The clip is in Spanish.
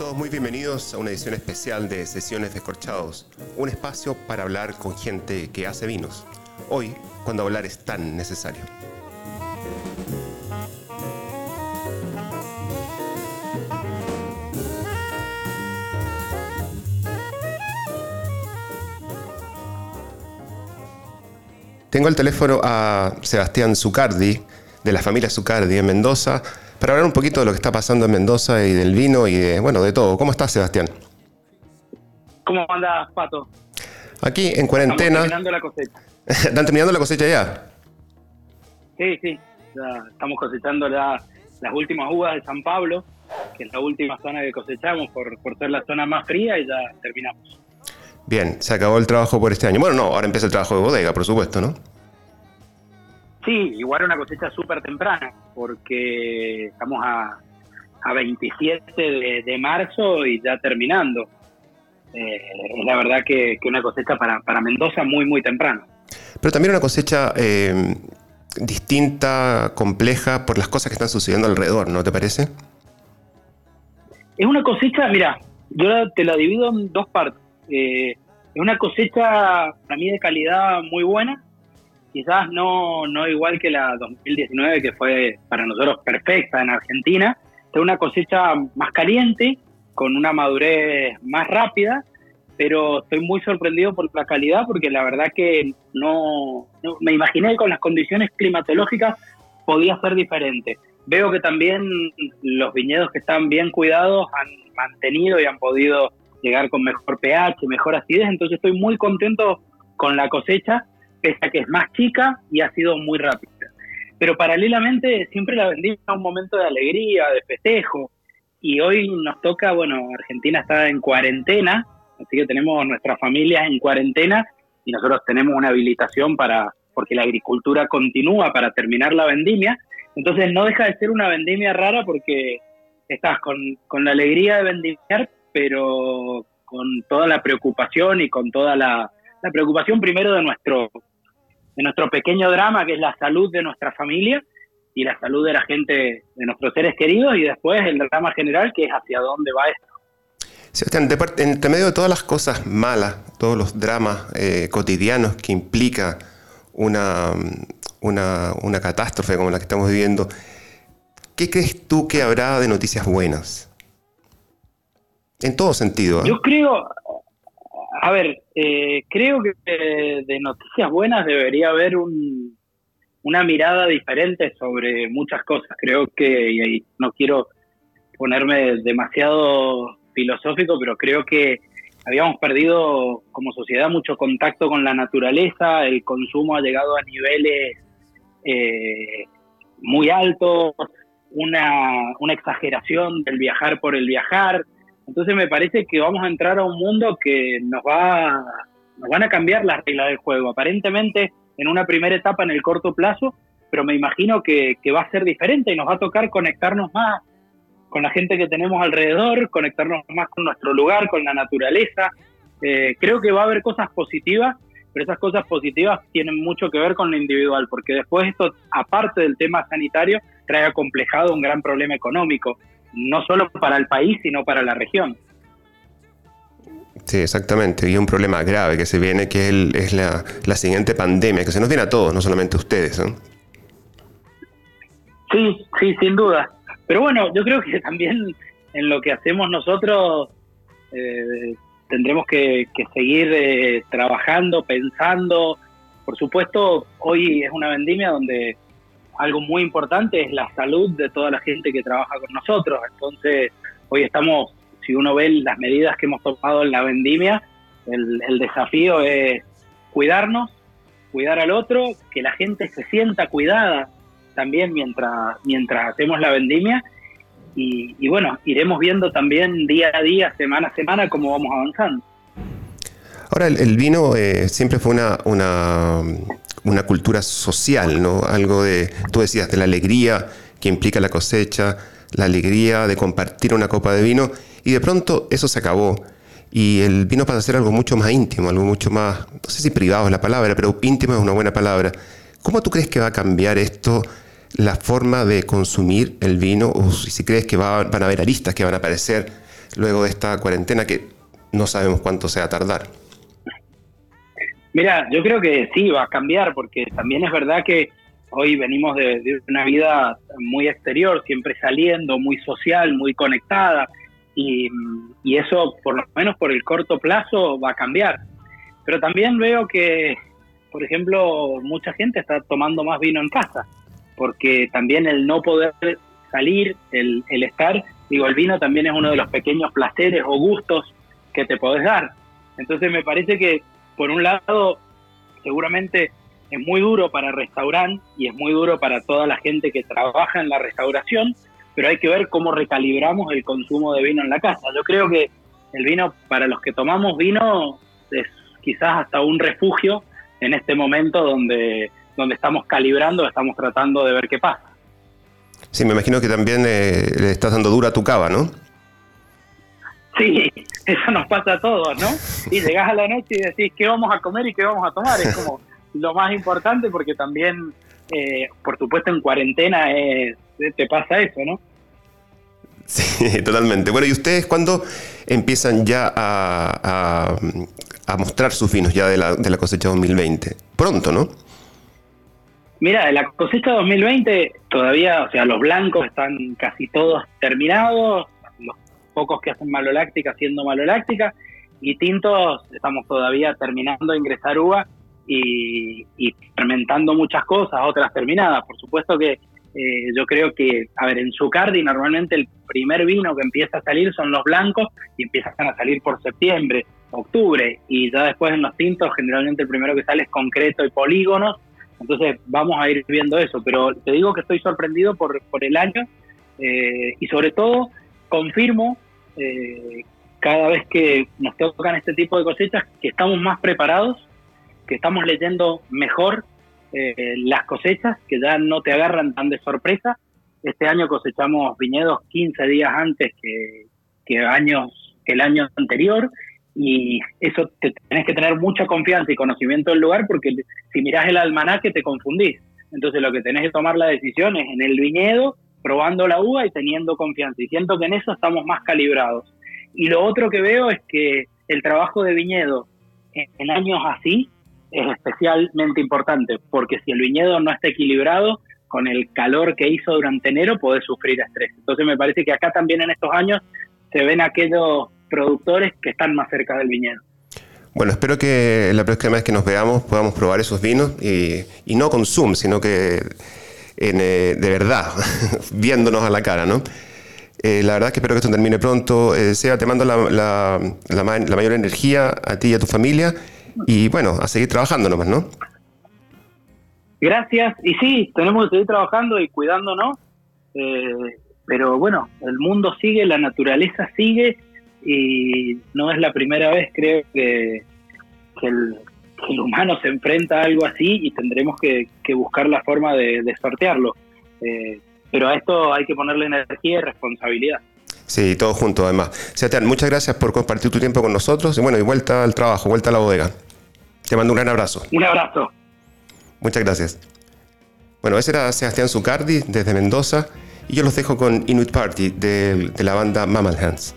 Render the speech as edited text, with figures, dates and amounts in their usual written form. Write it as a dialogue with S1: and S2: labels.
S1: todos muy bienvenidos a una edición especial de Sesiones Descorchados, un espacio para hablar con gente que hace vinos. Hoy, cuando hablar es tan necesario. Tengo al teléfono a Sebastián Zucardi, de la familia Zucardi en Mendoza, para hablar un poquito de lo que está pasando en Mendoza y del vino y de todo. ¿Cómo estás, Sebastián?
S2: ¿Cómo andás, Pato?
S1: Aquí, en cuarentena.
S2: Estamos terminando la cosecha.
S1: ¿Están terminando la cosecha ya?
S2: Sí. Ya estamos cosechando las últimas uvas de San Pablo, que es la última zona que cosechamos por ser la zona más fría, y ya terminamos.
S1: Bien, se acabó el trabajo por este año. Bueno, no, ahora empieza el trabajo de bodega, por supuesto, ¿no?
S2: Sí, igual una cosecha súper temprana, porque estamos a 27 de marzo y ya terminando. Es la verdad que una cosecha para Mendoza muy temprano.
S1: Pero también una cosecha distinta, compleja, por las cosas que están sucediendo alrededor, ¿no te parece?
S2: Es una cosecha, mira, yo te la divido en dos partes. Es una cosecha para mí de calidad muy buena, quizás no igual que la 2019, que fue para nosotros perfecta en Argentina. Es una cosecha más caliente, con una madurez más rápida, pero estoy muy sorprendido por la calidad, porque la verdad que no me imaginé que con las condiciones climatológicas podía ser diferente. Veo que también los viñedos que están bien cuidados han mantenido y han podido llegar con mejor pH, mejor acidez, entonces estoy muy contento con la cosecha, pese a que es más chica y ha sido muy rápida. Pero paralelamente siempre la vendí a un momento de alegría, de festejo, y hoy nos toca, Argentina está en cuarentena, así que tenemos nuestras familias en cuarentena y nosotros tenemos una habilitación porque la agricultura continúa para terminar la vendimia, entonces no deja de ser una vendimia rara porque estás con la alegría de vendimiar, pero con toda la preocupación y con toda la preocupación primero de nuestro pequeño drama, que es la salud de nuestra familia y la salud de la gente, de nuestros seres queridos, y después el drama general, que es hacia dónde va esto.
S1: Sebastián, entre medio de todas las cosas malas, todos los dramas cotidianos que implica una catástrofe como la que estamos viviendo, ¿qué crees tú que habrá de noticias buenas? En todo sentido, ¿eh?
S2: Yo creo, creo que de noticias buenas debería haber una mirada diferente sobre muchas cosas. Creo que, y no quiero ponerme demasiado filosófico, pero creo que habíamos perdido como sociedad mucho contacto con la naturaleza, el consumo ha llegado a niveles muy altos, una exageración del viajar por el viajar. Entonces me parece que vamos a entrar a un mundo que nos van a cambiar las reglas del juego. Aparentemente en una primera etapa en el corto plazo, pero me imagino que va a ser diferente y nos va a tocar conectarnos más con la gente que tenemos alrededor, conectarnos más con nuestro lugar, con la naturaleza. Creo que va a haber cosas positivas, pero esas cosas positivas tienen mucho que ver con lo individual, porque después esto, aparte del tema sanitario, trae acomplejado un gran problema económico, no solo para el país, sino para la región.
S1: Sí, exactamente. Y un problema grave que se viene, que es la siguiente pandemia, que se nos viene a todos, no solamente a ustedes, ¿no?
S2: Sí, sin duda. Pero bueno, yo creo que también en lo que hacemos nosotros tendremos que seguir trabajando, pensando. Por supuesto, hoy es una vendimia donde algo muy importante es la salud de toda la gente que trabaja con nosotros. Entonces, hoy estamos, si uno ve las medidas que hemos tomado en la vendimia, el desafío es cuidarnos, cuidar al otro, que la gente se sienta cuidada también mientras hacemos la vendimia. Y bueno, iremos viendo también día a día, semana a semana, cómo vamos avanzando.
S1: Ahora, el vino siempre fue una cultura social, ¿no? Algo tú decías, de la alegría que implica la cosecha, la alegría de compartir una copa de vino, y de pronto eso se acabó. Y el vino pasa a ser algo mucho más íntimo, algo mucho más, no sé si privado es la palabra, pero íntimo es una buena palabra. ¿Cómo tú crees que va a cambiar esto, la forma de consumir el vino? O si crees que van a haber aristas que van a aparecer, luego de esta cuarentena que no sabemos cuánto se va a tardar?
S2: Mira, yo creo que sí, va a cambiar, porque también es verdad que hoy venimos de una vida muy exterior, siempre saliendo, muy social, muy conectada, y eso, por lo menos por el corto plazo, va a cambiar. Pero también veo que, por ejemplo, mucha gente está tomando más vino en casa, porque también el no poder salir, el estar, el vino también es uno de los pequeños placeres o gustos que te podés dar. Entonces me parece que, por un lado, seguramente es muy duro para el restaurante y es muy duro para toda la gente que trabaja en la restauración, pero hay que ver cómo recalibramos el consumo de vino en la casa. Yo creo que el vino, para los que tomamos vino, es quizás hasta un refugio en este momento donde estamos calibrando, estamos tratando de ver qué pasa.
S1: Sí, me imagino que también le estás dando duro a tu cava, ¿no?
S2: Sí, eso nos pasa a todos, ¿no? Y llegás a la noche y decís qué vamos a comer y qué vamos a tomar. Es como lo más importante, porque también, por supuesto, en cuarentena te pasa eso, ¿no?
S1: Sí, totalmente. Bueno, ¿y ustedes cuándo empiezan ya a mostrar sus vinos ya de la cosecha 2020? Pronto, ¿no?
S2: Mira, la cosecha 2020 todavía, o sea, los blancos están casi todos terminados, los pocos que hacen maloláctica haciendo maloláctica, y tintos estamos todavía terminando de ingresar uva y fermentando muchas cosas, otras terminadas. Por supuesto que yo creo que, en Zucardi normalmente el primer vino que empieza a salir son los blancos y empiezan a salir por septiembre, octubre, y ya después en los tintos generalmente el primero que sale es concreto y polígonos. Entonces vamos a ir viendo eso, pero te digo que estoy sorprendido por el año, y sobre todo confirmo cada vez que nos tocan este tipo de cosechas que estamos más preparados, que estamos leyendo mejor las cosechas, que ya no te agarran tan de sorpresa. Este año cosechamos viñedos 15 días antes que el año anterior, y eso te tenés que tener mucha confianza y conocimiento del lugar, porque si mirás el almanaque te confundís. Entonces lo que tenés que tomar la decisión es en el viñedo, probando la uva y teniendo confianza, y siento que en eso estamos más calibrados. Y lo otro que veo es que el trabajo de viñedo en años así es especialmente importante, porque si el viñedo no está equilibrado, con el calor que hizo durante enero podés sufrir estrés. Entonces me parece que acá también en estos años se ven aquellos productores que están más cerca del viñedo.
S1: Bueno, espero que la próxima vez que nos veamos podamos probar esos vinos, y no con Zoom, sino que de verdad, viéndonos a la cara, ¿no? La verdad es que espero que esto termine pronto. Seba, te mando la mayor energía a ti y a tu familia, y bueno, a seguir trabajando nomás, ¿no?
S2: Gracias, y sí, tenemos que seguir trabajando y cuidándonos, pero bueno, el mundo sigue, la naturaleza sigue, y no es la primera vez, creo, que el humano se enfrenta a algo así, y tendremos que buscar la forma de sortearlo. Pero a esto hay que ponerle energía y responsabilidad.
S1: Sí, todos juntos además. Sebastián, muchas gracias por compartir tu tiempo con nosotros, y bueno, y vuelta al trabajo, vuelta a la bodega. Te mando un gran abrazo.
S2: Un abrazo.
S1: Muchas gracias. Bueno, ese era Sebastián Zucardi desde Mendoza, y yo los dejo con Inuit Party de la banda Mammal Hands.